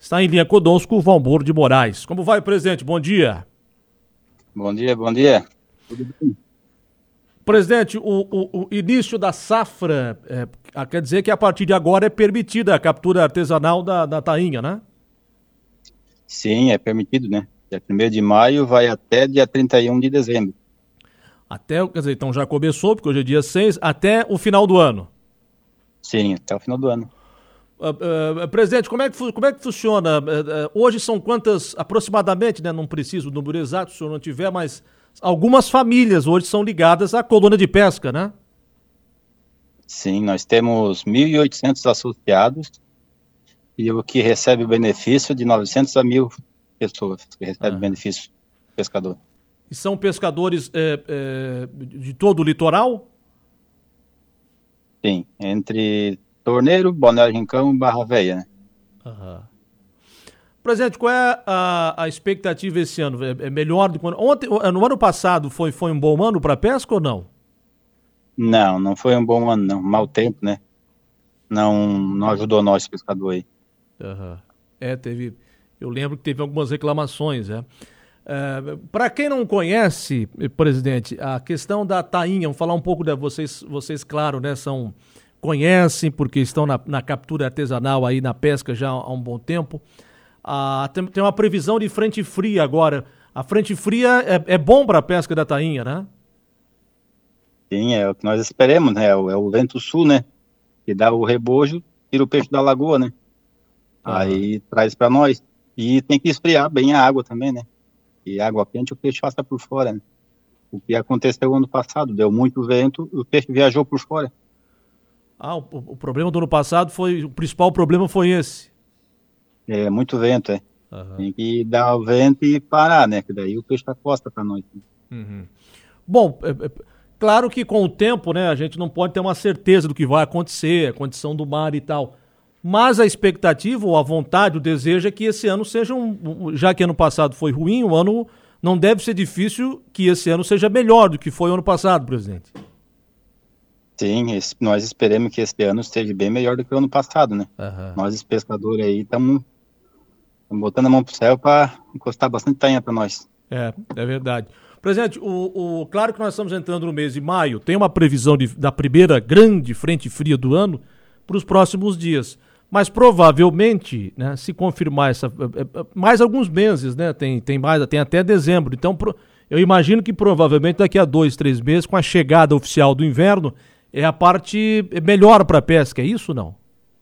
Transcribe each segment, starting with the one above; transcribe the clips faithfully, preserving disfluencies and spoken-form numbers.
Está em linha conosco o Valmor de Moraes. Como vai, presidente? Bom dia. Bom dia, bom dia. Tudo bem? Presidente, o, o, o início da safra, é, quer dizer que a partir de agora é permitida a captura artesanal da, da tainha, né? Sim, é permitido, né? Dia primeiro de maio vai até dia trinta e um de dezembro. Até, quer dizer, então já começou, porque hoje é dia seis, até o final do ano. Sim, até o final do ano. Uh, uh, presidente, como é, que, como é que funciona? Uh, uh, hoje são quantas, aproximadamente, né? Não preciso do número exato, se o senhor não tiver, mas algumas famílias hoje são ligadas à colônia de pesca, né? Sim, nós temos mil e oitocentos associados e o que recebe o benefício de novecentos a mil pessoas que recebem o benefício pescador. E são pescadores é, é, de todo o litoral? Sim, entre Torneiro, Balneário Rincão e Barra Velha, né? Aham. Presidente, qual é a, a expectativa esse ano? É, é melhor do que ontem? No ano passado foi, foi um bom ano para pesca ou não? Não, não foi um bom ano, não. Mau tempo, né? Não, não ajudou nós, pescador aí. Uhum. É, teve. Eu lembro que teve algumas reclamações, é. É, para quem não conhece, presidente, a questão da tainha, vamos falar um pouco de vocês, vocês, claro, né? São. Conhecem, porque estão na, na captura artesanal aí, na pesca já há um bom tempo. Ah, tem, tem uma previsão de frente fria agora. A frente fria é, é bom para a pesca da tainha, né? Sim, é o que nós esperamos, né? É o, é o vento sul, né? Que dá o rebojo, tira o peixe da lagoa, né? Uhum. Aí traz para nós. E tem que esfriar bem a água também, né? E água quente o peixe passa por fora, né? O que aconteceu ano passado, deu muito vento, o peixe viajou por fora. Ah, o, o problema do ano passado foi, o principal problema foi esse. É, muito vento, é. Uhum. Tem que dar o vento e parar, né? Que daí o peixe acosta para nós. Uhum. Bom, é, é, claro que com o tempo, né, a gente não pode ter uma certeza do que vai acontecer, a condição do mar e tal. Mas a expectativa, ou a vontade, o desejo é que esse ano seja um, já que ano passado foi ruim, o ano não deve ser difícil que esse ano seja melhor do que foi o ano passado, presidente. Sim, esse, nós esperamos que esse ano esteja bem melhor do que o ano passado, né? Uhum. Nós, os pescadores aí, estamos botando a mão pro céu para encostar bastante tainha para nós. É, é verdade. Presidente, o, o, claro que nós estamos entrando no mês de maio, tem uma previsão de, da primeira grande frente fria do ano para os próximos dias. Mas provavelmente, né, se confirmar essa, mais alguns meses, né? Tem, tem, mais, tem até dezembro. Então, pro, eu imagino que provavelmente daqui a dois, três meses, com a chegada oficial do inverno, é a parte melhor para a pesca, é isso ou não?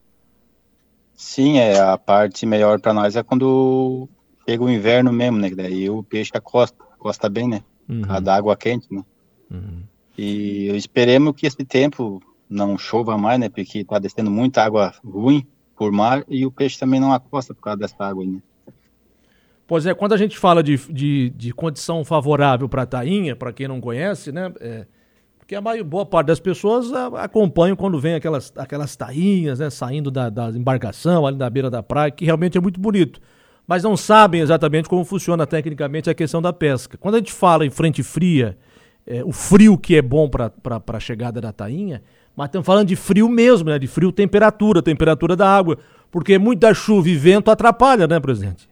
Sim, é, a parte melhor para nós é quando chega o inverno mesmo, né? Daí o peixe acosta, acosta bem, né? Uhum. A água quente, né? Uhum. E esperemos que esse tempo não chova mais, né? Porque tá descendo muita água ruim por mar e o peixe também não acosta por causa dessa água, né? Pois é, quando a gente fala de, de, de condição favorável para a tainha, para quem não conhece, né? É, porque a maior, boa parte das pessoas a, acompanham quando vem aquelas, aquelas tainhas, né? Saindo da, da embarcação ali na beira da praia, que realmente é muito bonito. Mas não sabem exatamente como funciona tecnicamente a questão da pesca. Quando a gente fala em frente fria, é, o frio que é bom para a chegada da tainha, mas estamos falando de frio mesmo, né? De frio temperatura, temperatura da água. Porque muita chuva e vento atrapalha, né, presidente?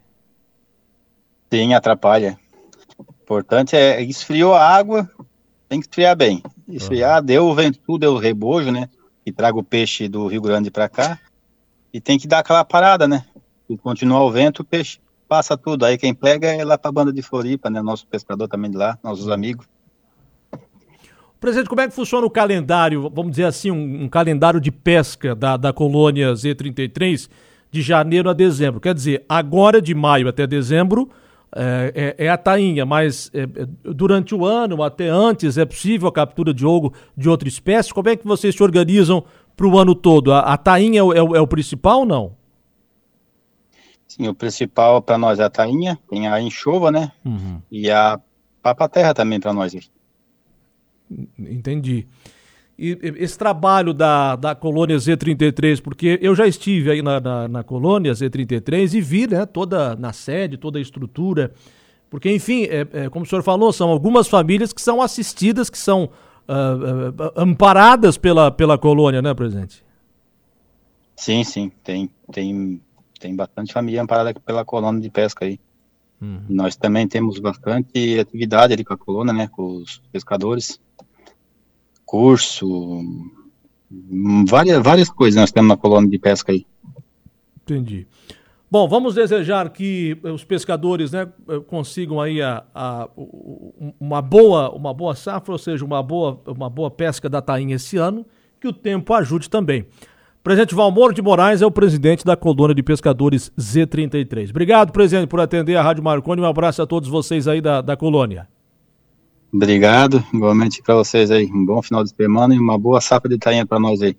Sim, atrapalha. O importante é esfriou a água, tem que esfriar bem. Esfriar, uhum. Deu o vento, deu o rebojo, né? Que traga o peixe do Rio Grande para cá. E tem que dar aquela parada, né? E continuar o vento, o peixe passa tudo. Aí quem pega é lá para a banda de Floripa, né? Nosso pescador também de lá, nossos amigos. Presidente, como é que funciona o calendário, vamos dizer assim, um, um calendário de pesca da, da colônia Z trinta e três de janeiro a dezembro? Quer dizer, agora de maio até dezembro é, é, é a tainha, mas é, é, durante o ano, até antes, é possível a captura de ouro de outra espécie? Como é que vocês se organizam para o ano todo? A, a tainha é o, é, o, é o principal ou não? Sim, o principal para nós é a tainha, tem a enxova, né? Uhum. E a papa-terra também para nós. Entendi. E esse trabalho da, da colônia Z trinta e três, porque eu já estive aí na, na, na colônia Z trinta e três e vi, né, toda na sede, toda a estrutura, porque, enfim, é, é, como o senhor falou, são algumas famílias que são assistidas, que são uh, uh, amparadas pela, pela colônia, né, presidente? Sim, sim, tem, tem Tem bastante família amparada pela colônia de pesca aí. Uhum. Nós também temos bastante atividade ali com a colônia, né? Com os pescadores. Curso, várias, várias coisas nós temos na colônia de pesca aí. Entendi. Bom, vamos desejar que os pescadores, né, consigam aí a, a, uma, boa, uma boa safra, ou seja, uma boa, uma boa pesca da tainha esse ano, que o tempo ajude também. O presidente Valmor de Moraes é o presidente da colônia de pescadores Z trinta e três. Obrigado, presidente, por atender a Rádio Marconi. Um abraço a todos vocês aí da, da colônia. Obrigado, igualmente para vocês aí. Um bom final de semana e uma boa safra de tainha para nós aí.